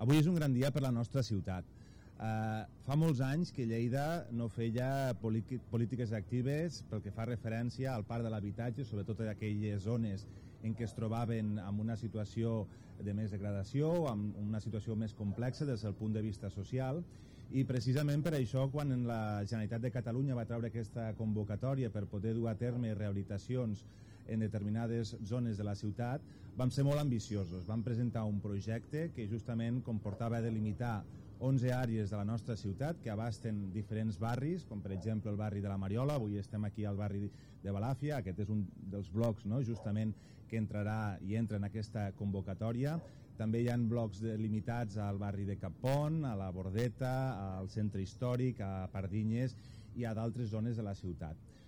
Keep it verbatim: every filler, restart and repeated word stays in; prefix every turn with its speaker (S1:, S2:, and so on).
S1: Avui és un gran dia per la nostra ciutat. Uh, fa molts anys que Lleida no feia polítiques actives pel que fa referència al parc de l'habitatge, sobretot en aquelles zones en què es trobaven en una situació de més degradació, amb una situació més complexa des del punt de vista social, i precisament per això quan la Generalitat de Catalunya va treure aquesta convocatòria per poder dur a terme rehabilitacions en determinades zones de la ciutat, vam ser molt ambiciosos. Vam presentar un projecte que justament comportava delimitar onze àrees de la nostra ciutat que abasten diferents barris, com per exemple el barri de la Mariola. Avui estem aquí al barri de Balàfia. Aquest és un dels blocs, no?, justament que entrarà i entra en aquesta convocatòria. També hi ha blocs delimitats al barri de Cappont, a la Bordeta, al centre històric, a Pardinyes i a d'altres zones de la ciutat.